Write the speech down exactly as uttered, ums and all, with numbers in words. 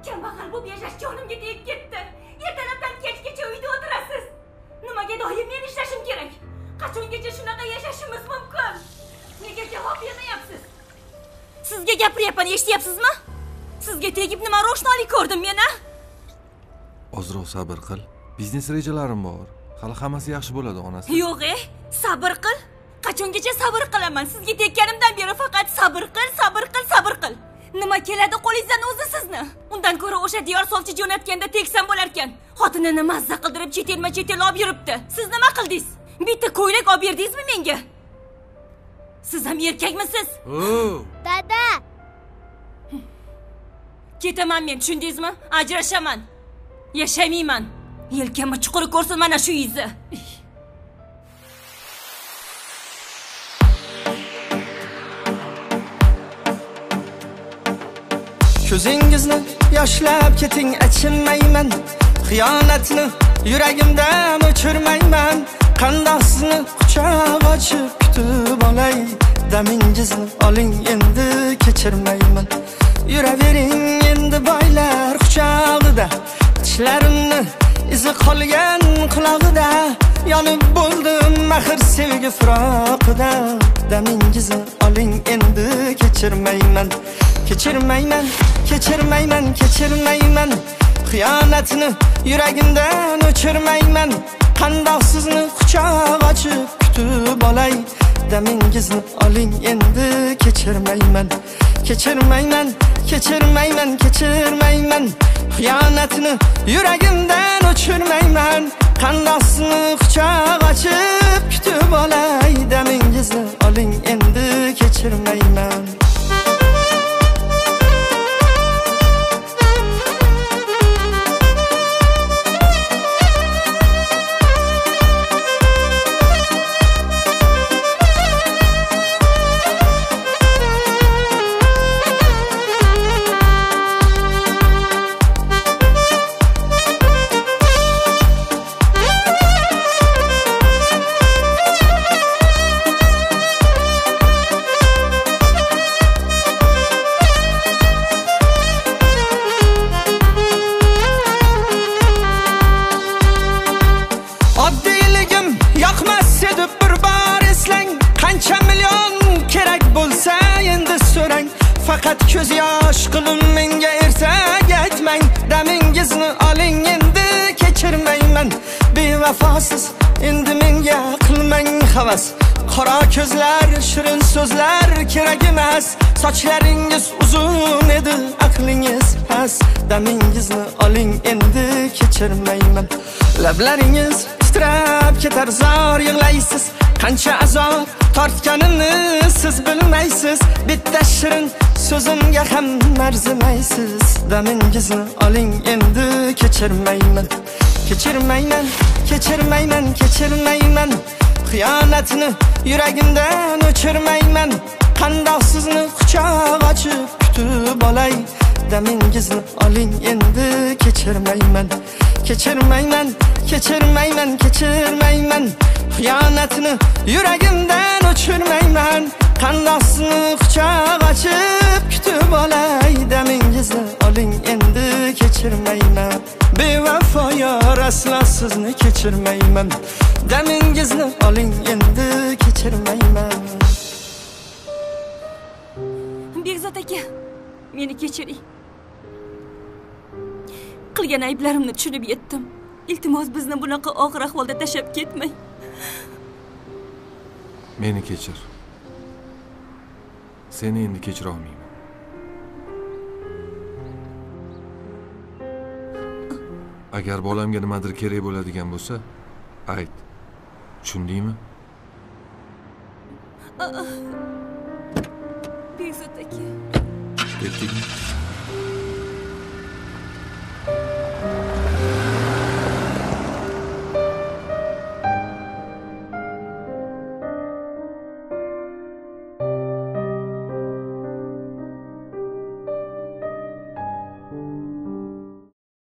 Kambag'al bo'lib yashash jonimga tegib ketdi. Ertalabdan kechgacha uyda o'tirasiz. Nimaga doim men ishlashim kerak? Qachongacha shunaqa yashashimiz mumkin? Nega javob bermayapsiz? Sizga gapiryapman, eshityapsizmi? Sizga tegib nima ro'shnolik ko'rdim men, a? Ozroq sabr qil. Biznes rejalarim bor. Hali hammasi yaxshi bo'ladi, onasi. Yo'q, e, sabr qil. Qachongacha sabr qilaman? Sizga tekkanimdan beri faqat sabr qil, sabr qil, sabr qil. Nima keladi qo'lingizdan o'zi sizni? Undan ko'ra o'sha diyor sovchi jo'natganda teksam bo'lar ekan. Xotinini mazza qildirib chetelma-chetel olib yuribdi. Siz nima qildingiz? Bitta ko'ylak olib berdingizmi menga? Siz ham erkakmisiz? O, Dada. Ketaman men, tushundingizmi? Ajrashaman. Yashamayman. Yelkamni chuqur ko'rsin mana shu izi. Ko'zingizni yoshlab keting, achinmayman. Xiyonatni yuragimdan o'chirmayman. Qandoq sizni quchoq ochib kutib olay. Damingizni oling endi, kechirmayman. Yuravering endi boylar quchog'ida. Tishlarimni izi qolgan qulog'ida. Yonib bo'ldim mehr sevgi firoqida. Damingizni oling endi, kechirmayman. Kechirmayman, kechirmayman, kechirmayman. Xiyonatni yuragimdan o'chirmayman. Qandoq sizni quchoq ochib kutib olay. Damingizni oling endi, kechirmayman. Kechirmayman, kechirmayman, kechirmayman. Xiyonatni yuragimdan o'chirmayman. Qandoq sizni quchoq ochib kutib olay. Damingizni oling endi, kechirmayman. Faqat ko'z yosh qilib menga ertak aytmang. Damingizni oling endi, kechirmayman. Bevafosiz endi menga qilmang havas. Qora ko'zlar, shirin so'zlar kerak emas. Sochlaringiz uzun edi, aqlingiz past. Damingizni oling endi, kechirmayman. Lablaringiz titrab ketar, zor yig'laysiz. Qancha azob tortganimni siz bilmaysiz. Bitta shirin so'zimga ham arzimaysiz. Damingizni oling endi, kechirmayman. Kechirmayman, kechirmayman, kechirmayman. Xiyonatni yuragimdan o'chirmayman. Qandoq sizni quchoq ochib kutib olay. Damingizni oling endi, kechirmayman. Kechirmayman, kechirmayman, kechirmayman. Xiyonatni yuragimdan o'chirmayman. Qandoq sizni quchoq ochib kutib olay. Damingizni oling endi, kechirmayman. Bevafo yor, aslo sizni kechirmayman. Damingizni oling endi, kechirmayman. Begzod aka, meni kechiring. Qilgan ayblarimni tushunib yetdim. Iltimos bizni bunaqa og'ir ahvolda tashab ketmang. Meni kechir. Seni endi kechira olmayman. Agar bolamga nimadir kerak bo'ladigan bo'lsa, ayt. Tushundingmi? Begzod aka. Ketdingmi?